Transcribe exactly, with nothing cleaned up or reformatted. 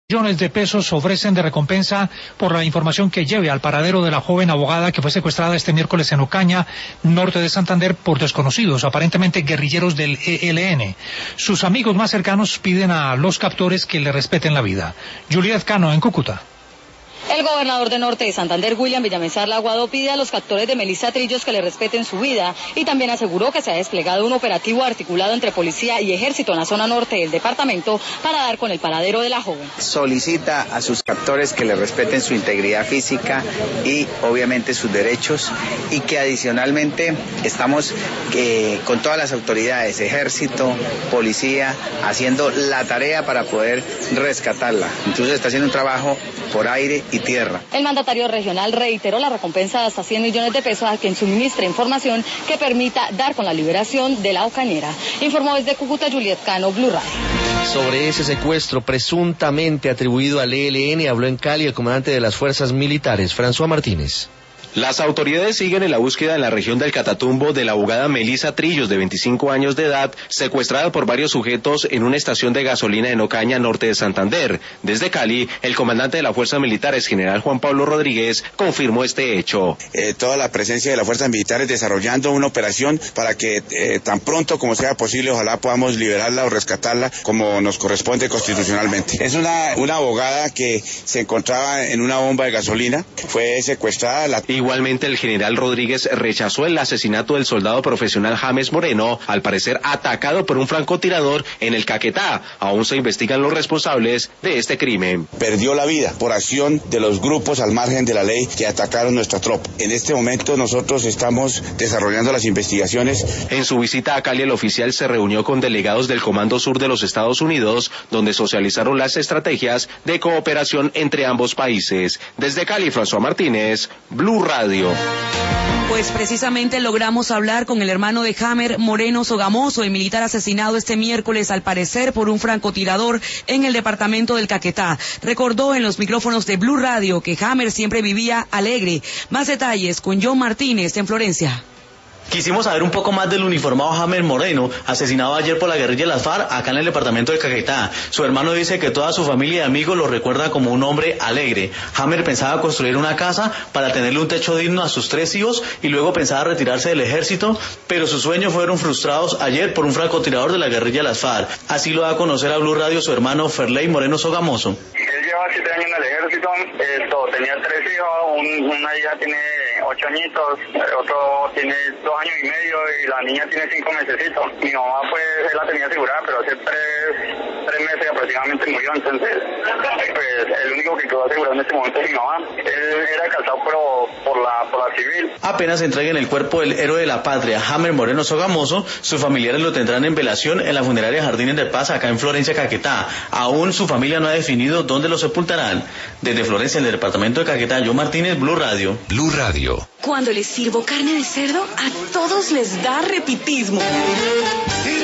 Millones de pesos ofrecen de recompensa por la información que lleve al paradero de la joven abogada que fue secuestrada este miércoles en Ocaña, norte de Santander, por desconocidos, aparentemente guerrilleros del E L N. Sus amigos más cercanos piden a los captores que le respeten la vida. Juliet Cano, en Cúcuta. El gobernador de Norte de Santander, William Villamizar Laguado, pide a los captores de Melissa Trillos que le respeten su vida y también aseguró que se ha desplegado un operativo articulado entre policía y ejército en la zona norte del departamento para dar con el paradero de la joven. Solicita a sus captores que le respeten su integridad física y obviamente sus derechos, y que adicionalmente estamos eh, con todas las autoridades, ejército, policía, haciendo la tarea para poder rescatarla. Entonces está haciendo un trabajo por aire y tierra. El mandatario regional reiteró la recompensa de hasta cien millones de pesos a quien suministre información que permita dar con la liberación de la ocañera. Informó desde Cúcuta Juliet Cano, Blue Radio. Sobre ese secuestro presuntamente atribuido al E L N habló en Cali el comandante de las fuerzas militares, François Martínez. Las autoridades siguen en la búsqueda en la región del Catatumbo de la abogada Melissa Trillos, de veinticinco años de edad, secuestrada por varios sujetos en una estación de gasolina en Ocaña, norte de Santander. Desde Cali, el comandante de las fuerzas militares, general Juan Pablo Rodríguez, confirmó este hecho. Eh, toda la presencia de las fuerzas militares desarrollando una operación para que eh, tan pronto como sea posible, ojalá podamos liberarla o rescatarla como nos corresponde constitucionalmente. Es una, una abogada que se encontraba en una bomba de gasolina, fue secuestrada. La... Igualmente, el general Rodríguez rechazó el asesinato del soldado profesional James Moreno, al parecer atacado por un francotirador en el Caquetá. Aún se investigan los responsables de este crimen. Perdió la vida por acción de los grupos al margen de la ley que atacaron nuestra tropa. En este momento nosotros estamos desarrollando las investigaciones. En su visita a Cali, el oficial se reunió con delegados del Comando Sur de los Estados Unidos, donde socializaron las estrategias de cooperación entre ambos países. Desde Cali, François Martínez, Blue Radio. Radio. Pues precisamente logramos hablar con el hermano de Jamer Moreno Sogamoso, el militar asesinado este miércoles al parecer por un francotirador en el departamento del Caquetá. Recordó en los micrófonos de Blue Radio que Jamer siempre vivía alegre. Más detalles con John Martínez en Florencia. Quisimos saber un poco más del uniformado Jamer Moreno, asesinado ayer por la guerrilla de las FARC acá en el departamento de Caquetá. Su hermano dice que toda su familia y amigos lo recuerdan como un hombre alegre. Jamer pensaba construir una casa para tenerle un techo digno a sus tres hijos y luego pensaba retirarse del ejército, pero sus sueños fueron frustrados ayer por un francotirador de la guerrilla de las FARC. Así lo da a conocer a Blue Radio su hermano Ferley Moreno Sogamoso. Él lleva siete años en el ejército, esto, tenía tres hijos, un, una hija tiene ocho añitos, otro tiene dos años y medio y la niña tiene cinco mesecitos. Mi mamá pues él la tenía asegurada, pero hace tres, tres meses aproximadamente murió, entonces pues el único que quedó asegurado en este momento es mi mamá. Él era casado por, por, la, por la civil. Apenas entreguen el cuerpo del héroe de la patria, Jamer Moreno Sogamoso, sus familiares lo tendrán en velación en la funeraria Jardines de Paz acá en Florencia, Caquetá. Aún su familia no ha definido dónde lo sepultarán. Desde Florencia, en el departamento de Caquetá, John Martínez, Blue Radio. Blue Radio. Cuando les sirvo carne de cerdo, a todos les da repitismo.